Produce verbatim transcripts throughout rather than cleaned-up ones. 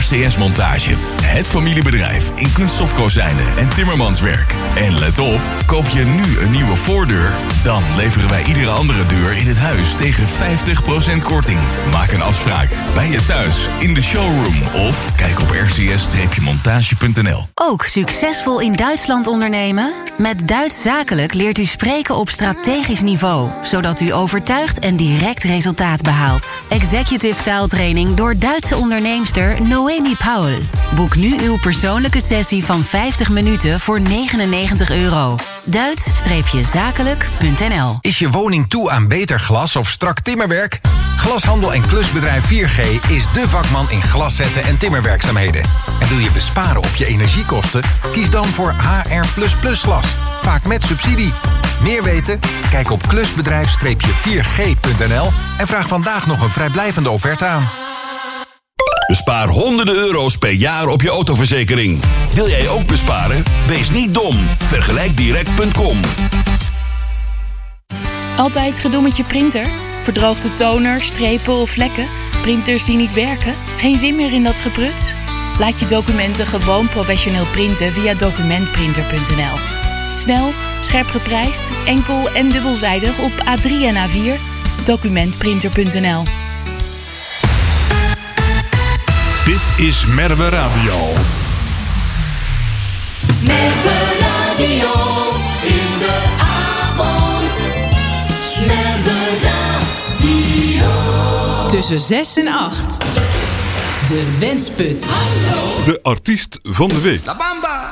C S-montage. Het familiebedrijf in kunststofkozijnen en timmermanswerk. En let op, koop je nu een nieuwe voordeur, dan leveren wij iedere andere deur in het huis tegen vijftig procent korting. Maak een afspraak bij je thuis, in de showroom of kijk op r c s montage punt n l. Ook succesvol in Duitsland ondernemen? Met Duits Zakelijk leert u spreken op strategisch niveau, zodat u overtuigt en direct resultaat behaalt. Executive taaltraining door Duitse onderneemster Noemi Paul. Boek nu uw persoonlijke sessie van vijftig minuten voor negenennegentig euro. Duits Zakelijk punt n l. Is je woning toe aan beter glas of strak timmerwerk? Glashandel en klusbedrijf vier G is de vakman in glaszetten en timmerwerkzaamheden. En wil je besparen op je energiekosten? Kies dan voor H R plus plus glas. Vaak met subsidie. Meer weten? Kijk op klusbedrijf vier g punt n l en vraag vandaag nog een vrijblijvende offerte aan. Bespaar honderden euro's per jaar op je autoverzekering. Wil jij ook besparen? Wees niet dom. Vergelijk direct punt com. Altijd gedoe met je printer? Verdroogde toner, strepen of vlekken? Printers die niet werken? Geen zin meer in dat gepruts? Laat je documenten gewoon professioneel printen via documentprinter punt n l. Snel, scherp geprijsd, enkel en dubbelzijdig op A drie en A vier. documentprinter punt n l. Dit is Merwe Radio. Merwe Radio in de avond. Merwe Radio. Tussen zes en acht. De Wensput. Hallo. De artiest van de week. La Bamba.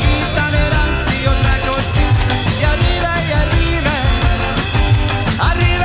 Arriba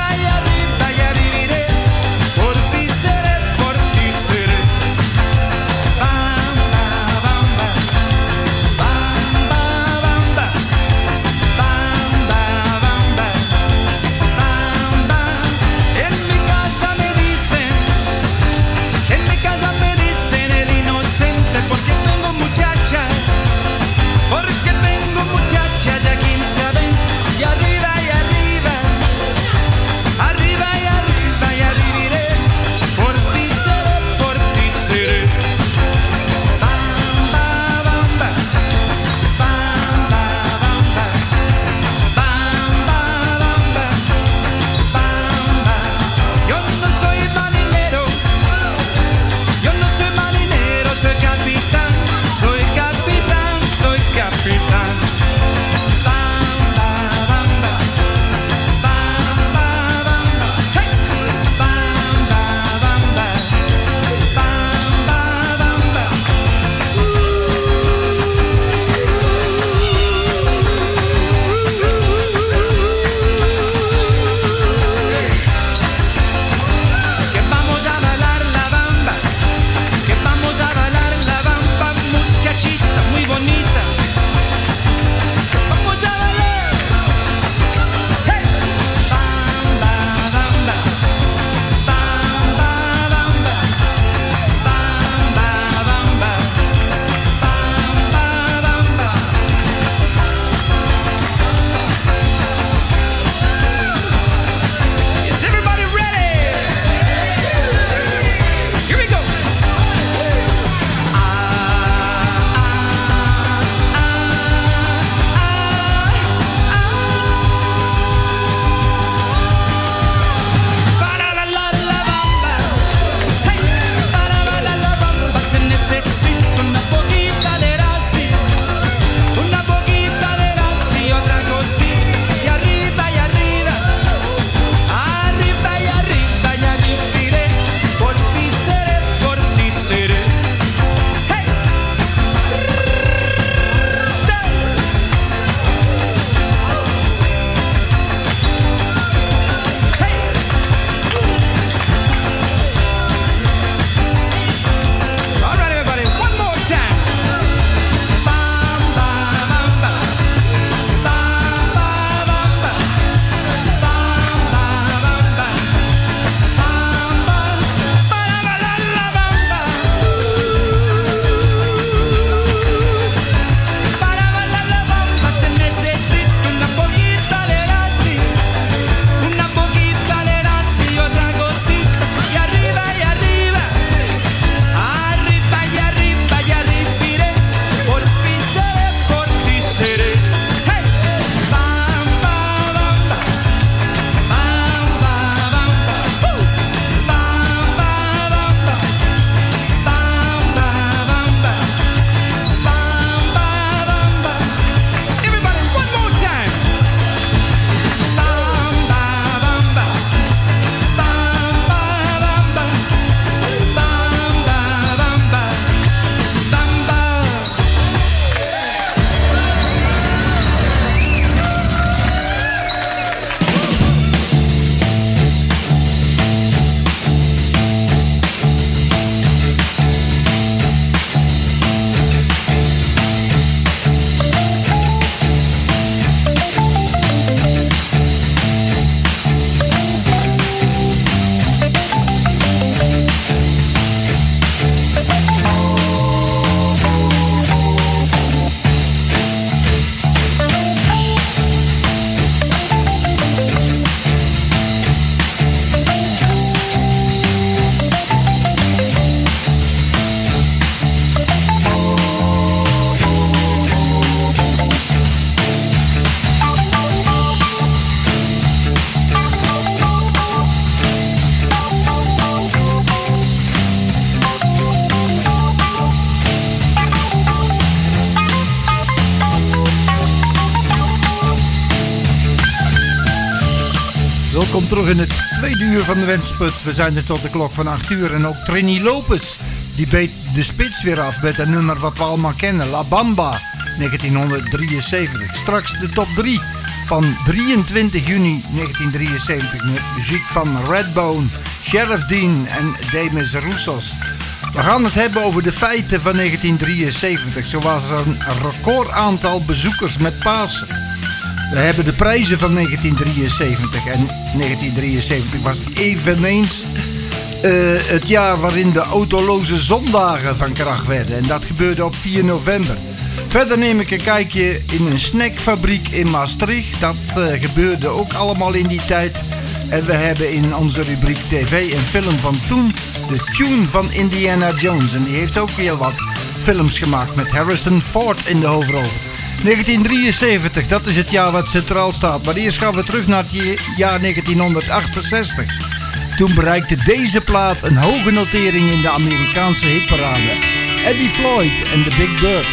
Welkom terug in het tweede uur van de Wensput. We zijn er tot de klok van acht uur. En ook Trini Lopez, die beet de spits weer af met een nummer wat we allemaal kennen. La Bamba, negentienhonderddrieënzeventig. Straks de top drie van drieëntwintig juni negentien drieënzeventig. Met muziek van Redbone, Sheriff Dean en Demis Roussos. We gaan het hebben over de feiten van negentien drieënzeventig. Zo was er een recordaantal bezoekers met Pasen. We hebben de prijzen van negentien drieënzeventig. En negentien drieënzeventig was eveneens uh, het jaar waarin de autoloze zondagen van kracht werden. En dat gebeurde op vier november. Verder neem ik een kijkje in een snackfabriek in Maastricht. Dat uh, gebeurde ook allemaal in die tijd. En we hebben in onze rubriek tv en film van toen de tune van Indiana Jones. En die heeft ook heel wat films gemaakt met Harrison Ford in de hoofdrol. negentien drieënzeventig, dat is het jaar wat centraal staat. Maar eerst gaan we terug naar het jaar negentienhonderdachtenzestig. Toen bereikte deze plaat een hoge notering in de Amerikaanse hitparade. Eddie Floyd en The Big Bird.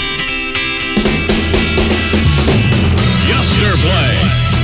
Yesterplay.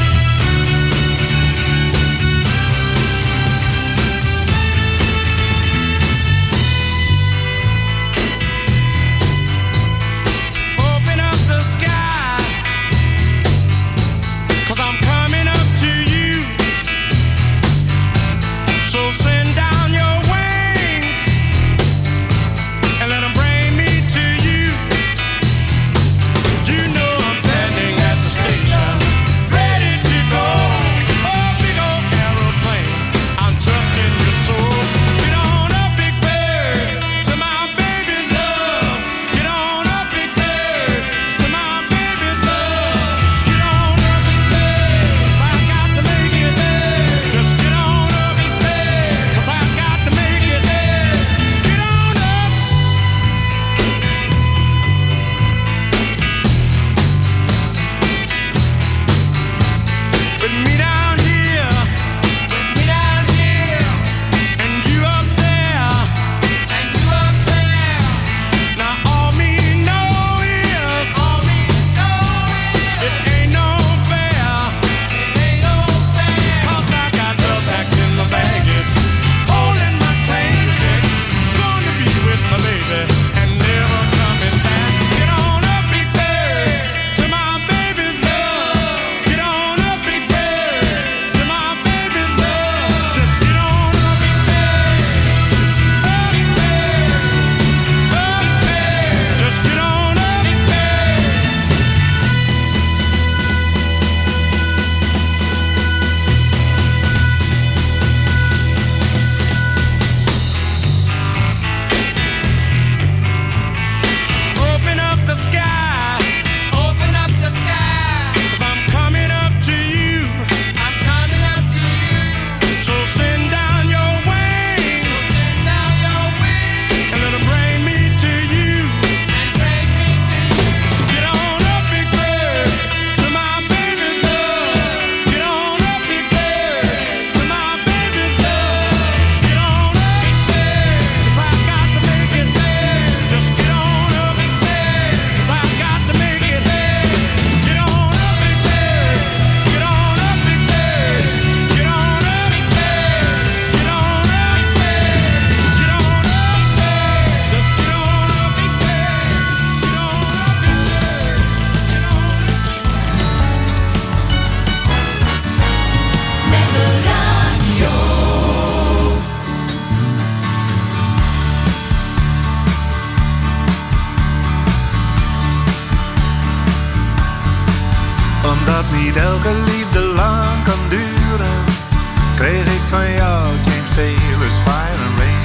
niet elke liefde lang kan duren, kreeg ik van jou James Taylor's Fire and Rain.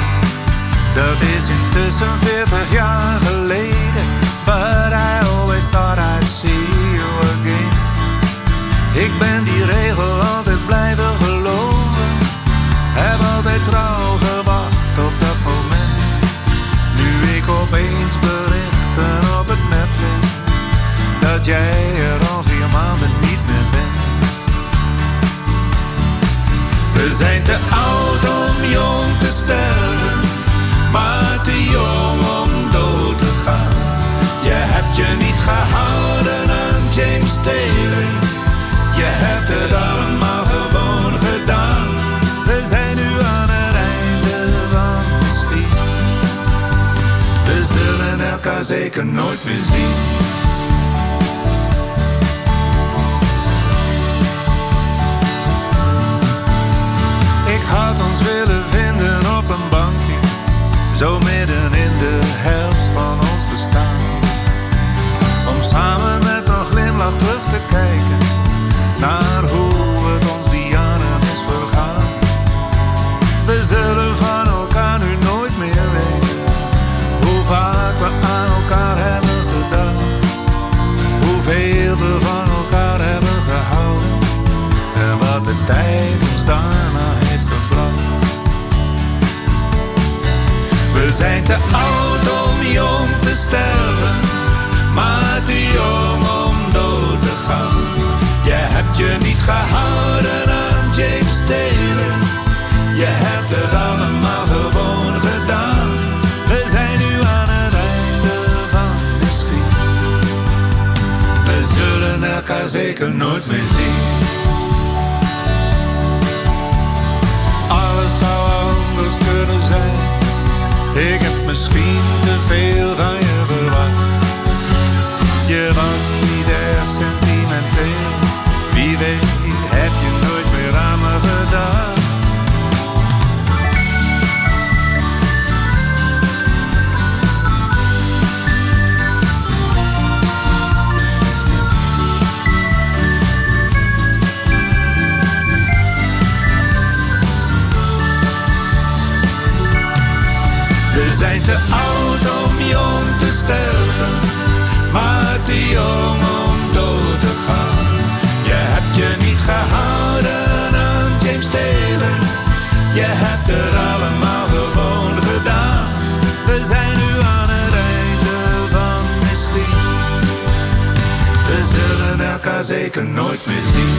Dat is intussen veertig jaar geleden, but I always thought I'd see you again. Ik ben die regel altijd blijven geloven, heb altijd trouw gewacht op dat moment. Nu ik opeens berichten op het net vind, dat jij er al vier maanden niet meer bent. We zijn te oud om jong te sterven, maar te jong om dood te gaan. Je hebt je niet gehouden aan James Taylor, je hebt het allemaal gewoon gedaan. zeker nooit meer zien. Ik had ons willen vinden op een bankje, zo midden in de helft van ons bestaan. Om samen met een glimlach terug te kijken naar hoe het ons die jaren is vergaan. We zullen van elkaar nu nooit meer weten hoe vaak we aan elkaar hebben gedacht, hoeveel we van elkaar hebben gehouden en wat de tijd ons daarna heeft gebracht. We zijn te oud om jong te sterven, maar te jong om dood te gaan. Je hebt je niet gehouden aan James Taylor, je hebt het allemaal gewoon gedaan. We zijn nu aan het einde van de schiet, we zullen elkaar zeker nooit meer zien. Alles zou anders kunnen zijn, ik heb misschien te veel van je verwacht. Je was niet erg sentimenteel, wie weet heb je nooit meer aan me gedacht. We zijn te oud om jong te sterven, maar te jong om dood te gaan. Je hebt je niet gehouden aan James Taylor, je hebt het allemaal gewoon gedaan. We zijn nu aan het einde van misschien, we zullen elkaar zeker nooit meer zien.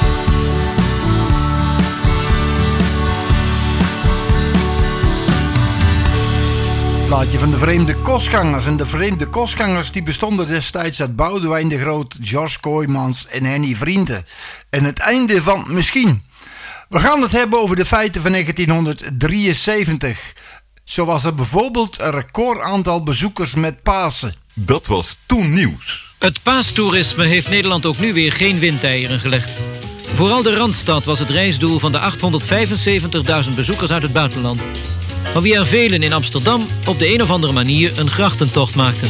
Plaatje van de vreemde kostgangers. En de vreemde kostgangers die bestonden destijds uit Boudewijn de Groot, George Kooijmans en Henny Vrienden. En het einde van misschien. We gaan het hebben over de feiten van negentienhonderddrieënzeventig. Zo was er bijvoorbeeld een recordaantal bezoekers met Pasen. Dat was toen nieuws. Het paastoerisme heeft Nederland ook nu weer geen windeieren gelegd. Vooral de Randstad was het reisdoel van de achthonderdvijfenzeventigduizend bezoekers uit het buitenland, van wie er velen in Amsterdam op de een of andere manier een grachtentocht maakten.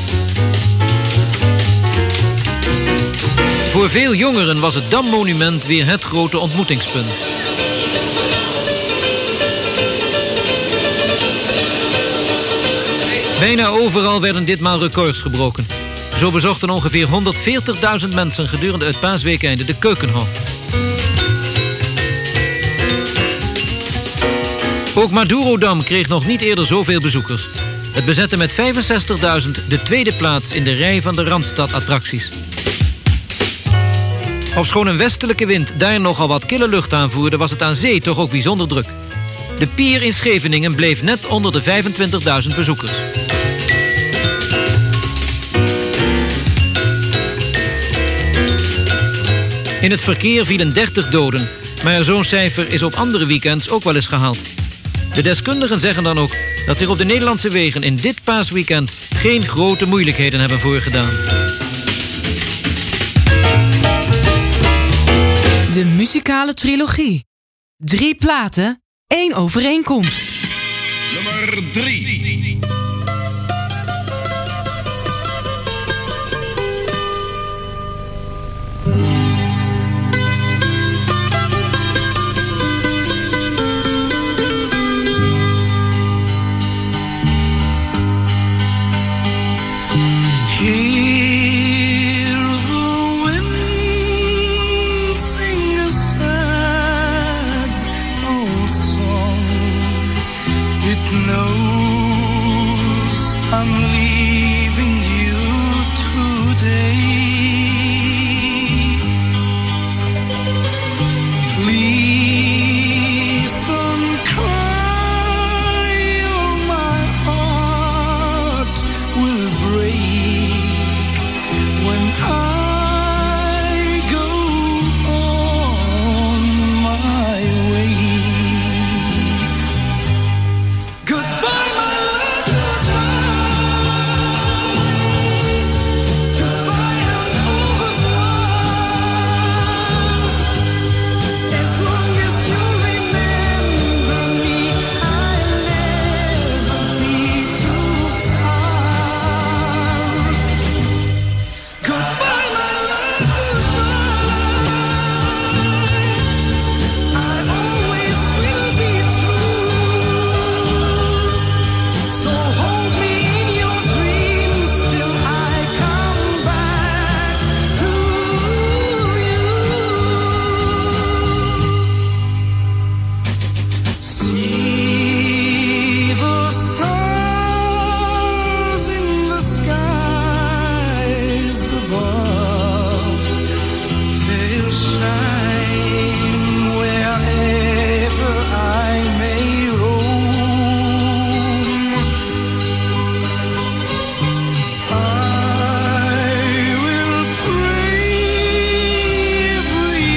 Voor veel jongeren was het Dammonument weer het grote ontmoetingspunt. Bijna overal werden ditmaal records gebroken. Zo bezochten ongeveer honderdveertigduizend mensen gedurende het paasweekende de Keukenhof. Ook Madurodam kreeg nog niet eerder zoveel bezoekers. Het bezette met vijfenzestigduizend de tweede plaats in de rij van de Randstad-attracties. Ofschoon een westelijke wind daar nogal wat kille lucht aanvoerde, was het aan zee toch ook bijzonder druk. De pier in Scheveningen bleef net onder de vijfentwintigduizend bezoekers. In het verkeer vielen dertig doden, maar zo'n cijfer is op andere weekends ook wel eens gehaald. De deskundigen zeggen dan ook dat zich op de Nederlandse wegen in dit paasweekend geen grote moeilijkheden hebben voorgedaan. De muzikale trilogie. Drie platen, één overeenkomst. Nummer drie. No line wherever I may roam. I will pray every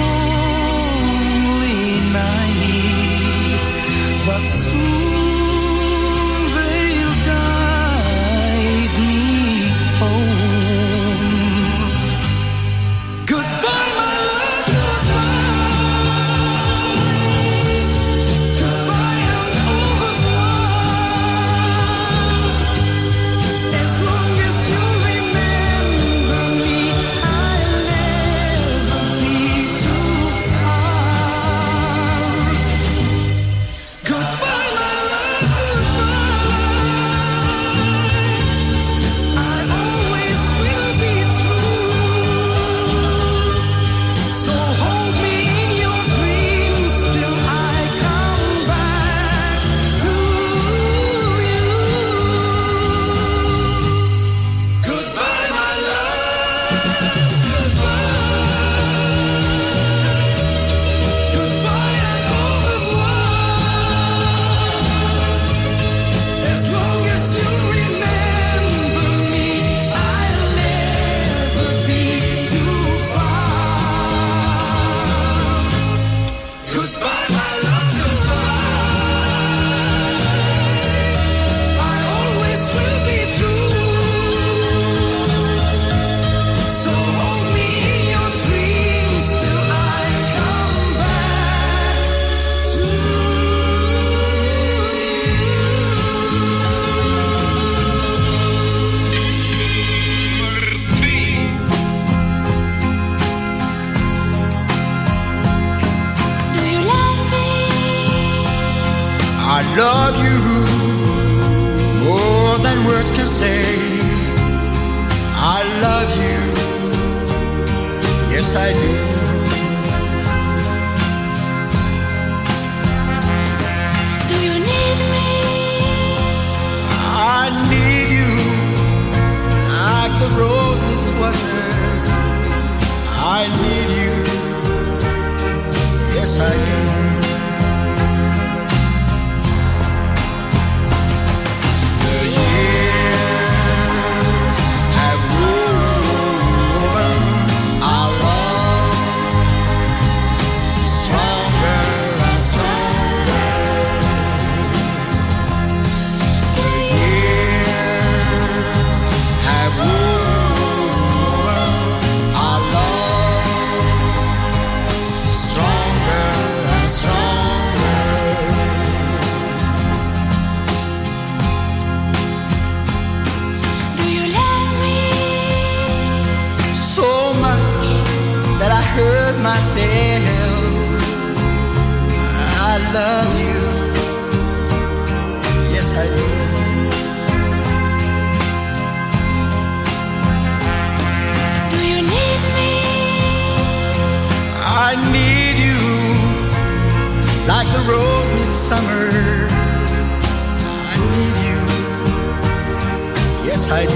lonely night that soon they'll guide me home. Goodbye, my love, goodbye. Goodbye and au revoir. As long as you remember me, I'll never be too far. Goodbye, my love, goodbye. I always will be true. So hold me in your dreams till I come back to you. Goodbye, my love, goodbye. Goodbye and au revoir. As long as you remember me, I'll never be too far. Goodbye, my love, goodbye. I always will be true. So hold me in your dreams till I come back to you. Do you love me? I love you more than words can say. I love you, yes I do. Do you need me? I need you like the rose needs water. I need you, yes I do. The years have woven our love stronger and stronger. The years have woven our love stronger and stronger. Do you love me? So much that I hurt myself. I love you, yes I do. Do you need me? I need you like the rose needs summer. I need you, yes I do.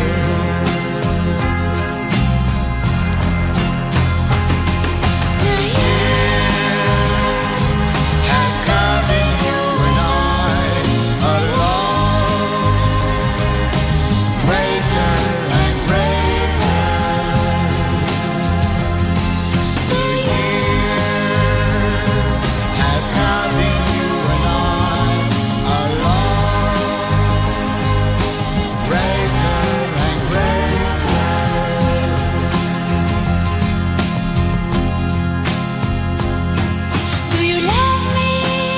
The years Have carved you and I a love greater and greater. The years have carved you and I a love greater and greater. Do you love me?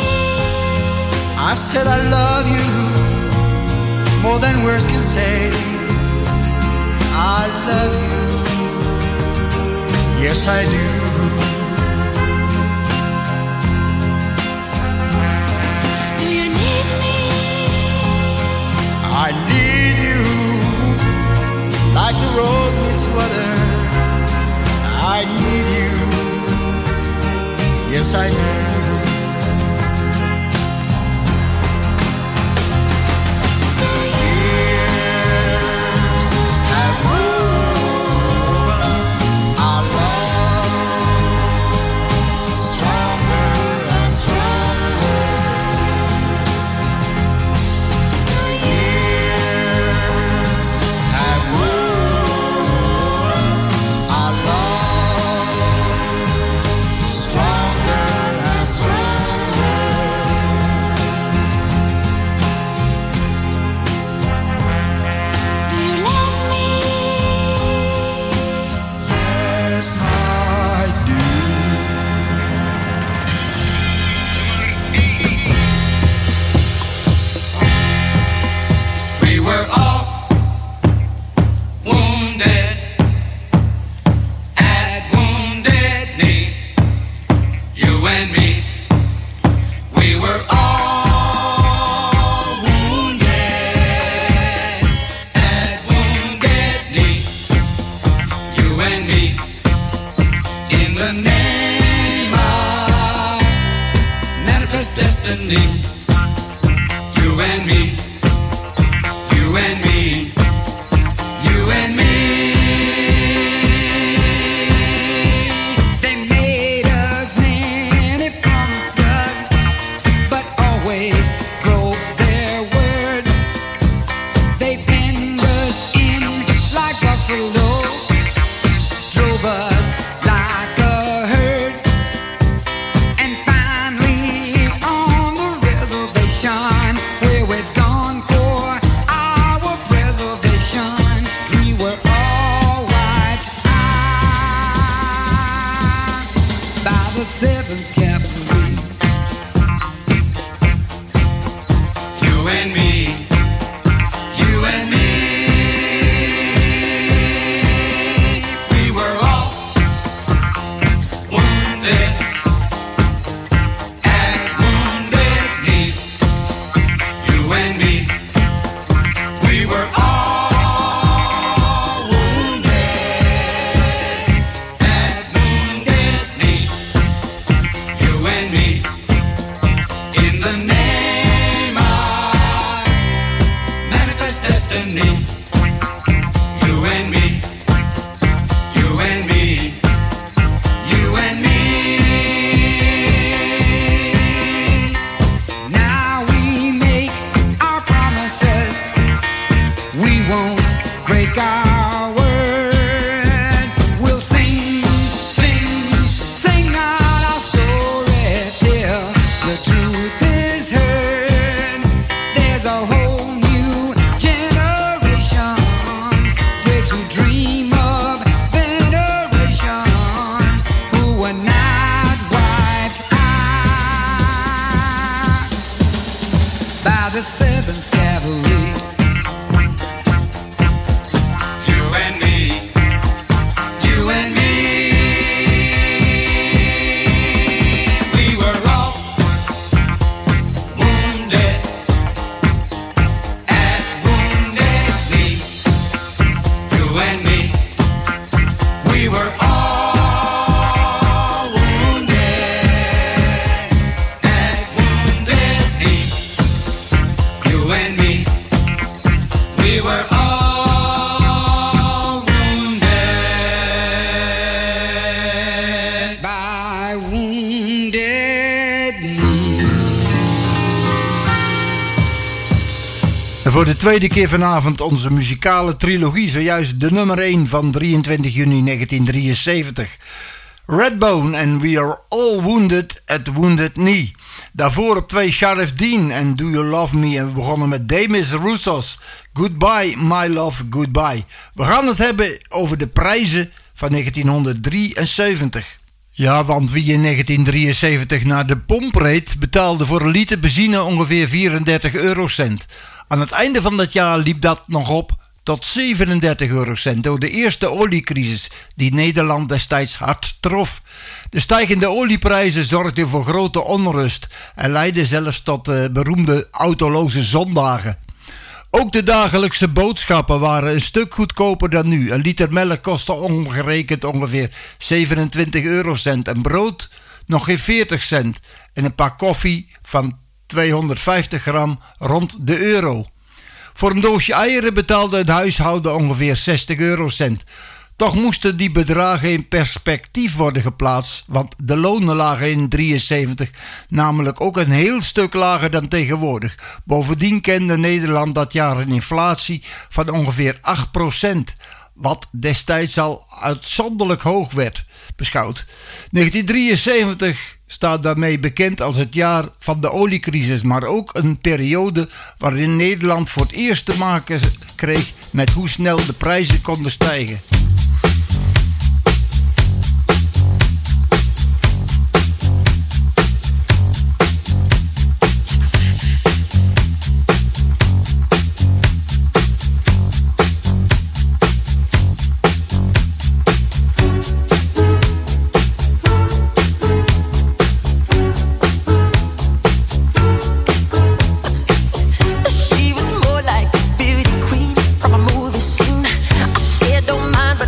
I said I love you more than words can say. I love you, yes I do. Do you need me? I need you like the rose needs water. I need you, yes I do. The years have woven our love manifest destiny. You and me, you and me, you and me. They made us many promises, but always broke their word. They penned us in like buffalo, drove us like a herd, and finally on the reservation where we'd gone for our preservation, we were all wiped out by the seventh cavalry. You and me, you and me, we were all wounded at Wounded Knee. You and me, we were all wounded at Wounded Knee. You and me, in the name of manifest destiny. You and me, you and me, you and me. Now we make our promises, we won't break our word. We'll sing, sing, sing out our story till the truth is heard. There's a whole new generation, kids who dream of veneration, who were not wiped out by the seventh cavalry. You and me, you and me, we were all wounded at Wounded Knee. You and me, we were all wounded at Wounded Knee. You and me, we were all wounded by Wounded Knee. En voor de tweede keer vanavond onze muzikale trilogie, zojuist de nummer één van drieëntwintig juni negentien drieënzeventig. Redbone en We Are All Wounded at Wounded Knee. Daarvoor op twee Sheriff Dean en Do You Love Me. En we begonnen met Demis Roussos, Goodbye My Love Goodbye. We gaan het hebben over de prijzen van negentien drieënzeventig. Ja, want wie in negentien drieënzeventig naar de pomp reed, betaalde voor een liter benzine ongeveer vierendertig eurocent. Aan het einde van dat jaar liep dat nog op tot zevenendertig eurocent door de eerste oliecrisis die Nederland destijds hard trof. De stijgende olieprijzen zorgden voor grote onrust en leidden zelfs tot de beroemde autoloze zondagen. Ook de dagelijkse boodschappen waren een stuk goedkoper dan nu. Een liter melk kostte omgerekend ongeveer zevenentwintig eurocent en brood nog geen veertig cent en een pak koffie van tweehonderdvijftig gram rond de euro. Voor een doosje eieren betaalde het huishouden ongeveer zestig eurocent. Toch moesten die bedragen in perspectief worden geplaatst, want de lonen lagen in drieënzeventig namelijk ook een heel stuk lager dan tegenwoordig. Bovendien kende Nederland dat jaar een inflatie van ongeveer acht procent, wat destijds al uitzonderlijk hoog werd beschouwd. negentien drieënzeventig staat daarmee bekend als het jaar van de oliecrisis, maar ook een periode waarin Nederland voor het eerst te maken kreeg met hoe snel de prijzen konden stijgen. She was more like a beauty queen from a movie scene. I said, don't mind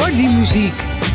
Hoor die muziek.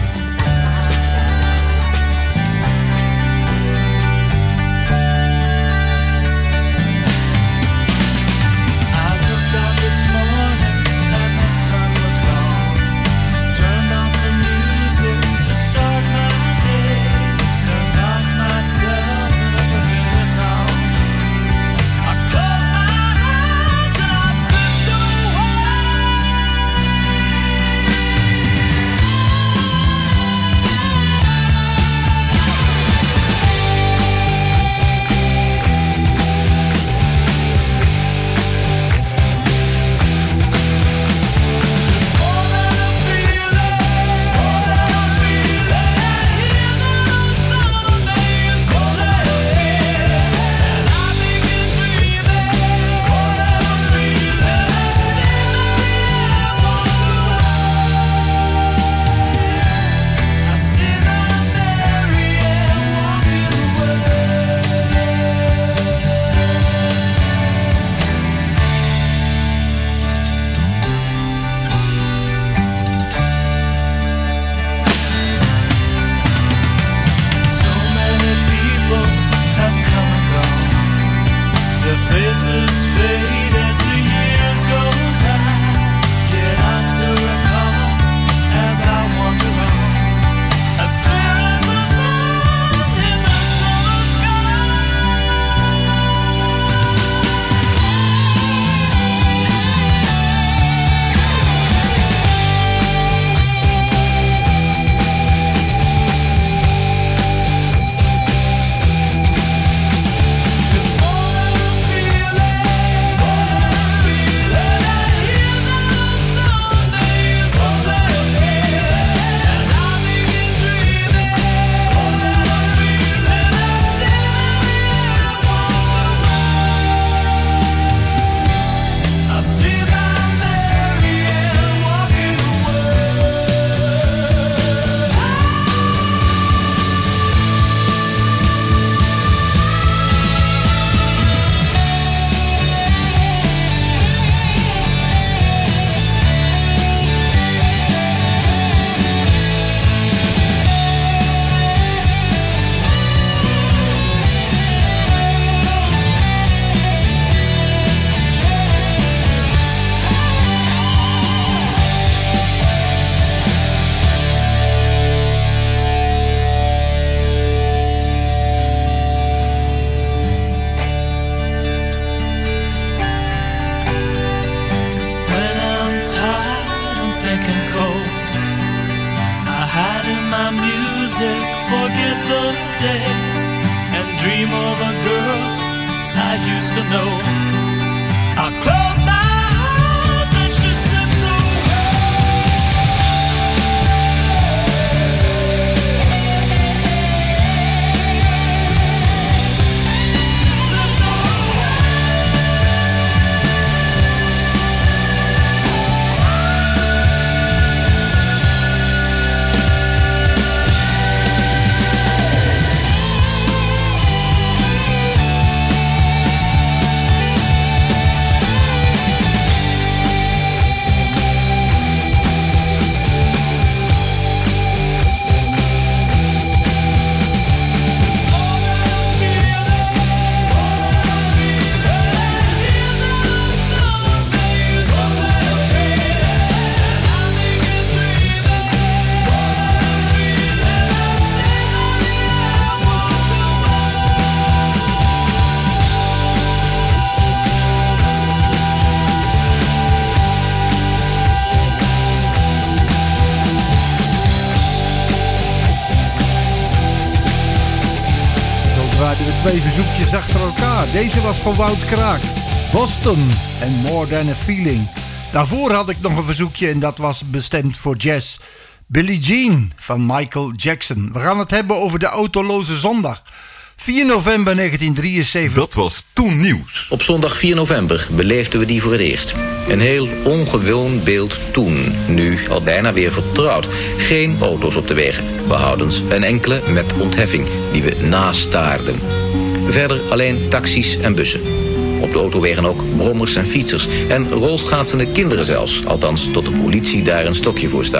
Twee verzoekjes achter elkaar. Deze was van Wout Kraak. Boston en More Than a Feeling. Daarvoor had ik nog een verzoekje en dat was bestemd voor jazz. Billie Jean van Michael Jackson. We gaan het hebben over de autoloze zondag. vier november negentien drieënzeventig. Dat was toen nieuws. Op zondag vier november beleefden we die voor het eerst. Een heel ongewoon beeld toen. Nu al bijna weer vertrouwd. Geen auto's op de wegen. Behoudens een enkele met ontheffing die we nastaarden. Verder alleen taxis en bussen. Op de autowegen ook brommers en fietsers. En rolschaatsende kinderen zelfs. Althans tot de politie daar een stokje voor stak.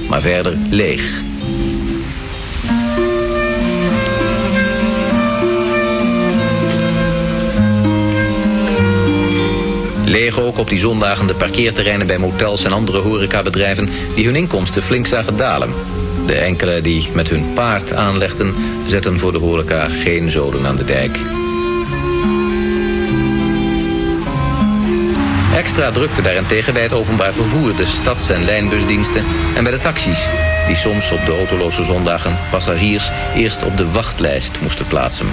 maar verder leeg. Leeg ook op die zondagen de parkeerterreinen bij motels en andere horecabedrijven die hun inkomsten flink zagen dalen. De enkele die met hun paard aanlegden, zetten voor de horeca geen zoden aan de dijk. Extra drukte daarentegen bij het openbaar vervoer, de stads- en lijnbusdiensten en bij de taxis, die soms op de autoloze zondagen passagiers eerst op de wachtlijst moesten plaatsen.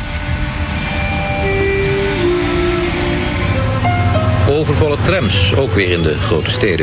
Overvolle trams, ook weer in de grote steden.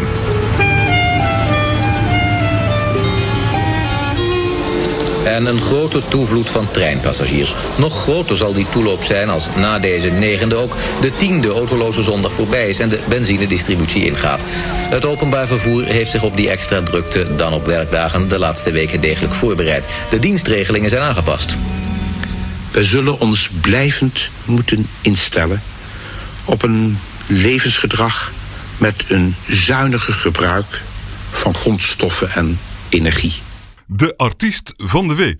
En een grote toevloed van treinpassagiers. Nog groter zal die toeloop zijn als na deze negende ook de tiende autoloze zondag voorbij is en de benzinedistributie ingaat. Het openbaar vervoer heeft zich op die extra drukte dan op werkdagen de laatste weken degelijk voorbereid. De dienstregelingen zijn aangepast. We zullen ons blijvend moeten instellen op een levensgedrag met een zuiniger gebruik van grondstoffen en energie. De artiest van de week.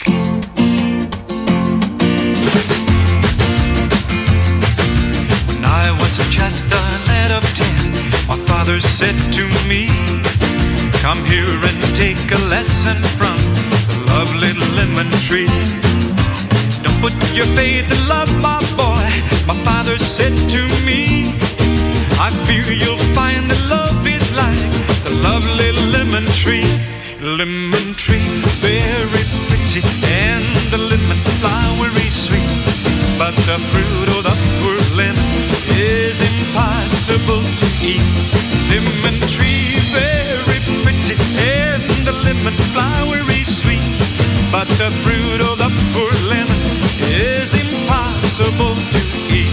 When I was just a lad of ten, my father said to me, come here and take a lesson from the lovely lemon tree. Don't put your faith in love, my boy, my father said to me. I fear you'll find that love is like the lovely lemon tree. Lemon tree, very pretty, and the lemon flower is sweet. But the fruit of the poor lemon is impossible to eat. Lemon tree, very pretty, and the lemon flower is sweet. But the fruit of the poor lemon is impossible to eat.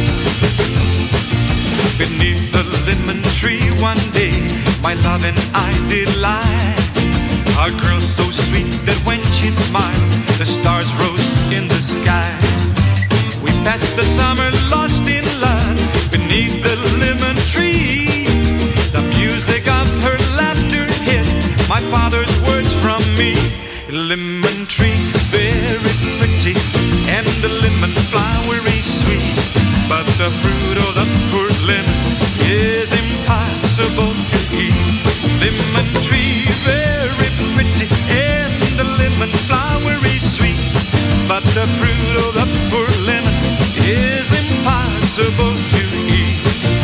Beneath the lemon tree one day, my love and I did lie. A girl so sweet that when she smiled, the stars rose in the sky. We passed the summer lost in love beneath the lemon tree. The music of her laughter hid my father's words from me. Lemon tree, very pretty, and the lemon flower is sweet. But the fruit of the poor lemon is impossible to eat. Lemon tree, very pretty, and the lemon flower is sweet. But the fruit of the poor lemon is impossible to eat.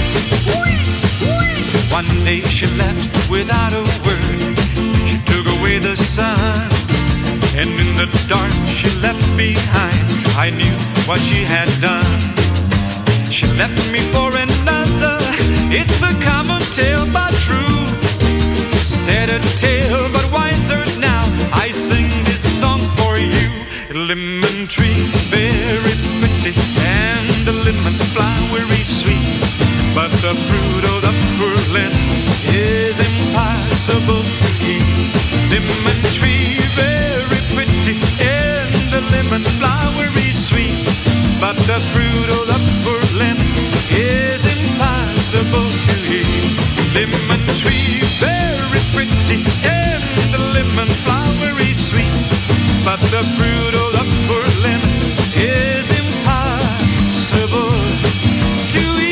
One day she left without a word. She took away the sun, and in the dark she left behind. I knew what she had done. She left me for another. It's a common tale but true. Said a tale but wiser now. I sing this song for you. Lemon tree, very pretty, and the lemon flower is sweet. But the fruit of the poor lemon is impossible to eat. Lemon tree, very pretty, and the lemon flower is sweet. But the fruit of the poor lemon is impossible to eat. Lemon tree, very pretty, and the lemon flower is sweet. But the fruit of the poor lemon is impossible to eat.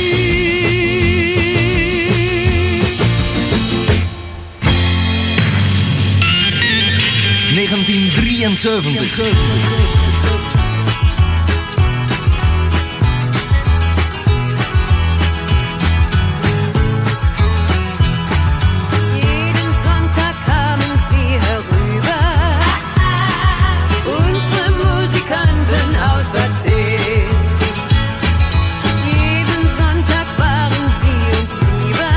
negentien drieënzeventig. Aus Athen. Jeden Sonntag waren sie uns lieber.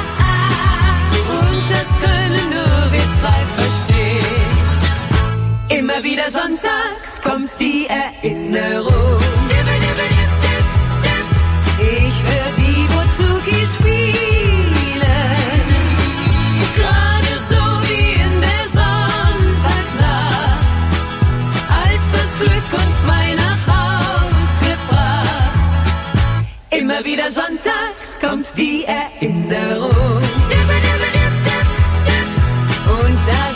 Und das können nur wir zwei verstehen. Immer wieder sonntags kommt die Erinnerung. Ich hör die Bouzouki spielen. Gerade so wie in der Sonntagnacht, als das Glück uns zwei nach Haus gebracht. Immer wieder sonntags kommt die Erinnerung. Und da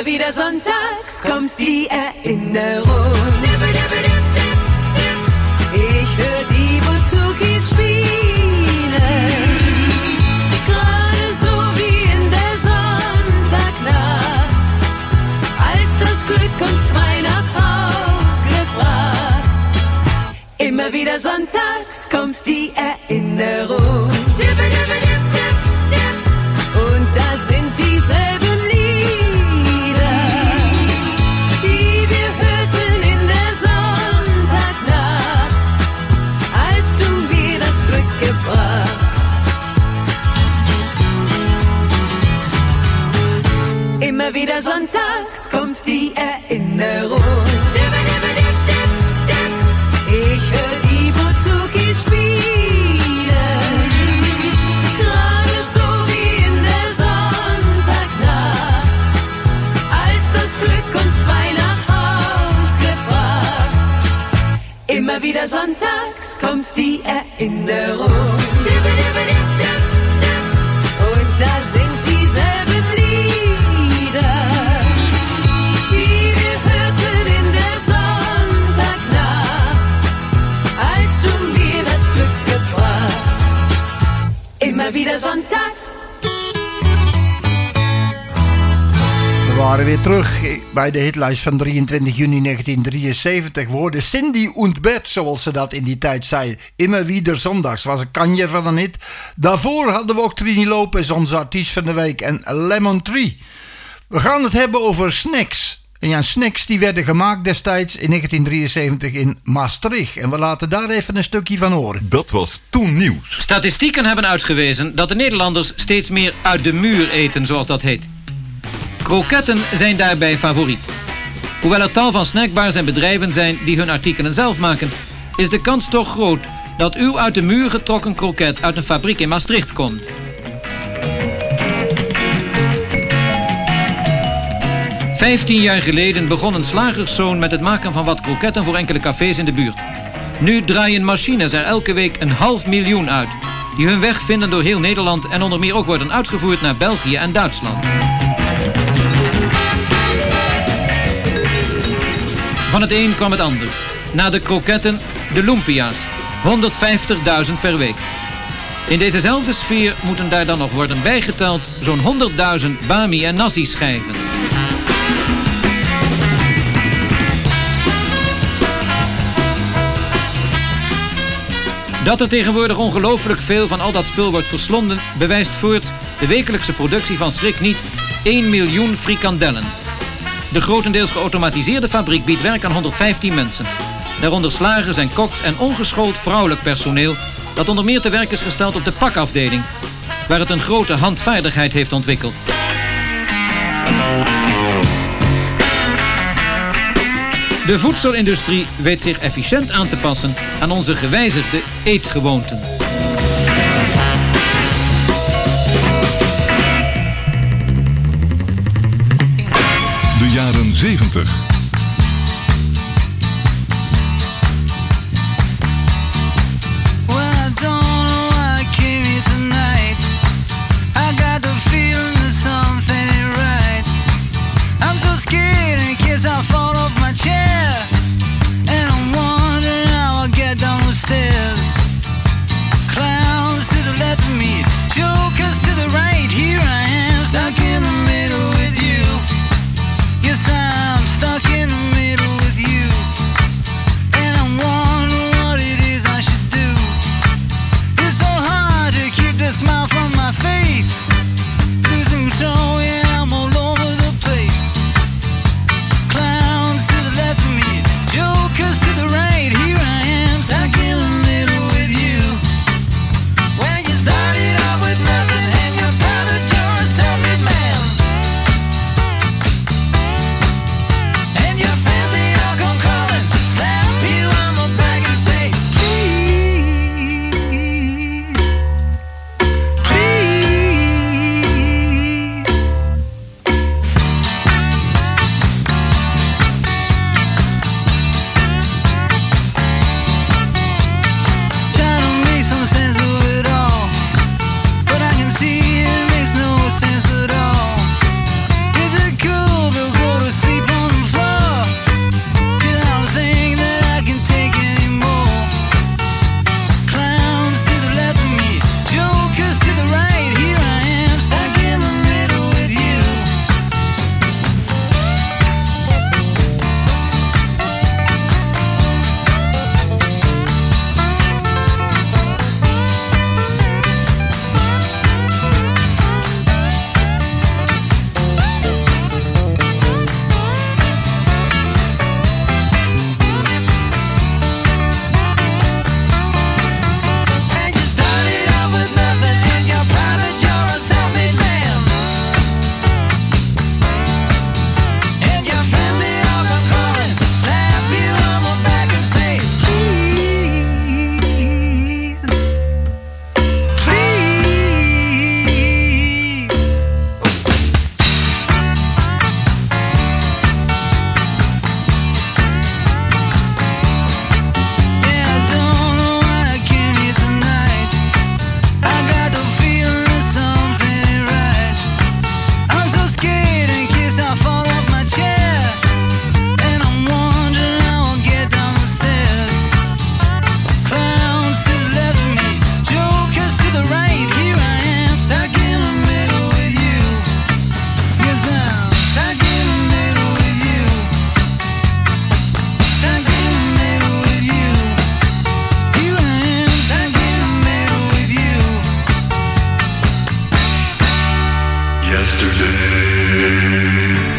Immer wieder sonntags kommt die Erinnerung. Ich hör die Buzukis spielen, gerade so wie in der Sonntagnacht, als das Glück uns zwei nach Haus gebracht. Immer wieder sonntags kommt die Erinnerung. Und da sind dieselben Lieder, die wir hörten in der Sonntagnacht, als du mir das Glück gebracht. Immer wieder sonntags kommt die Erinnerung. Ich hör die Buzukis spielen, gerade so wie in der Sonntagnacht, als das Glück uns zwei nach Haus gebracht. Immer wieder sonntags kommt die Erinnerung. Und da sind dieselben Lieder, die wir hörten in der Sonntagnacht, als du mir das Glück gebracht. Immer wieder sonntags. We waren weer terug bij de hitlijst van drieëntwintig juni negentien drieënzeventig. We hoorden Cindy und Bert, zoals ze dat in die tijd zei. Immer wieder zondags was een kanjer van een hit. Daarvoor hadden we ook Trini Lopez, onze artiest van de week, en Lemon Tree. We gaan het hebben over snacks. En ja, snacks die werden gemaakt destijds in negentien drieënzeventig in Maastricht. En we laten daar even een stukje van horen. Dat was toen nieuws. Statistieken hebben uitgewezen dat de Nederlanders steeds meer uit de muur eten, zoals dat heet. Kroketten zijn daarbij favoriet. Hoewel er tal van snackbars en bedrijven zijn die hun artikelen zelf maken, is de kans toch groot dat uw uit de muur getrokken kroket uit een fabriek in Maastricht komt. Vijftien jaar geleden begon een slagerszoon met het maken van wat kroketten voor enkele cafés in de buurt. Nu draaien machines er elke week een half miljoen uit, die hun weg vinden door heel Nederland en onder meer ook worden uitgevoerd naar België en Duitsland. Van het een kwam het ander. Na de kroketten, de lumpia's. honderdvijftigduizend per week. In dezezelfde sfeer moeten daar dan nog worden bijgeteld zo'n honderdduizend bami- en nasi-schijven. Dat er tegenwoordig ongelooflijk veel van al dat spul wordt verslonden, bewijst voorts de wekelijkse productie van schrik niet één miljoen frikandellen. De grotendeels geautomatiseerde fabriek biedt werk aan honderdvijftien mensen. Daaronder slagers en koks en ongeschoold vrouwelijk personeel dat onder meer te werk is gesteld op de pakafdeling, waar het een grote handvaardigheid heeft ontwikkeld. De voedselindustrie weet zich efficiënt aan te passen aan onze gewijzigde eetgewoonten. De jaren zeventig. Jokers to the right, here I am, stuck in the middle with you. Yes, I'm stuck in yesterday.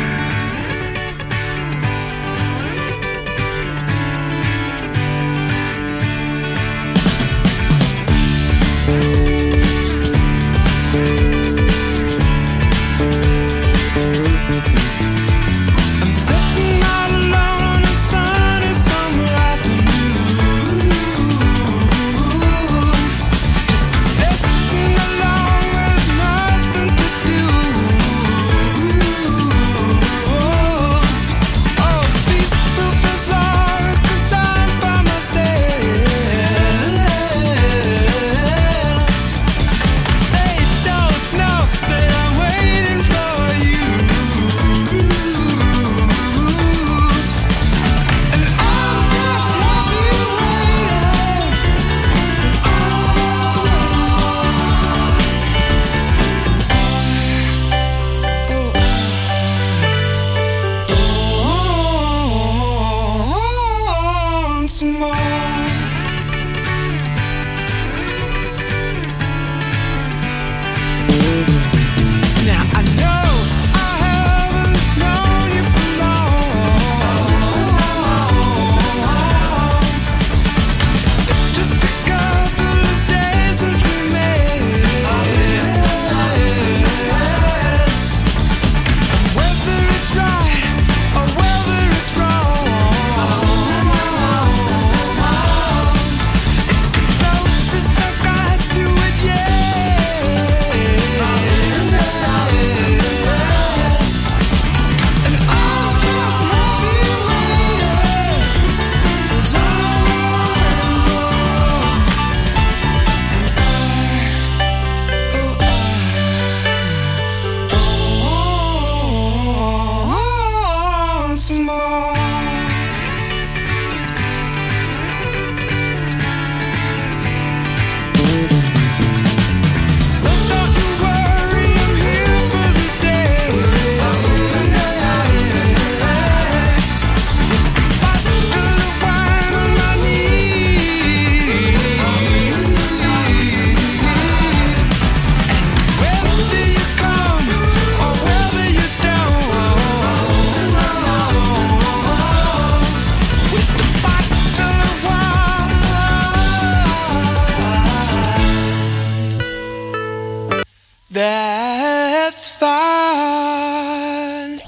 That's fine.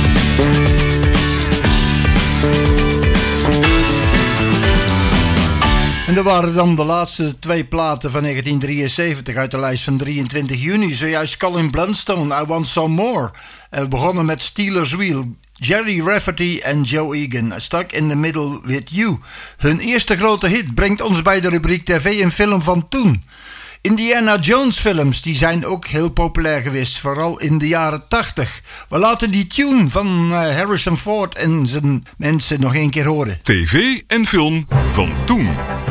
En dat waren dan de laatste twee platen van negentien drieënzeventig uit de lijst van drieëntwintig juni. Zojuist Colin Blunstone, I Want Some More. En we begonnen met Steelers Wheel, Jerry Rafferty en Joe Egan, Stuck in the Middle with You. Hun eerste grote hit brengt ons bij de rubriek tv en film van toen. Indiana Jones films, die zijn ook heel populair geweest, vooral in de jaren tachtig. We laten die tune van uh, Harrison Ford en zijn mensen nog één keer horen. T V en film van toen.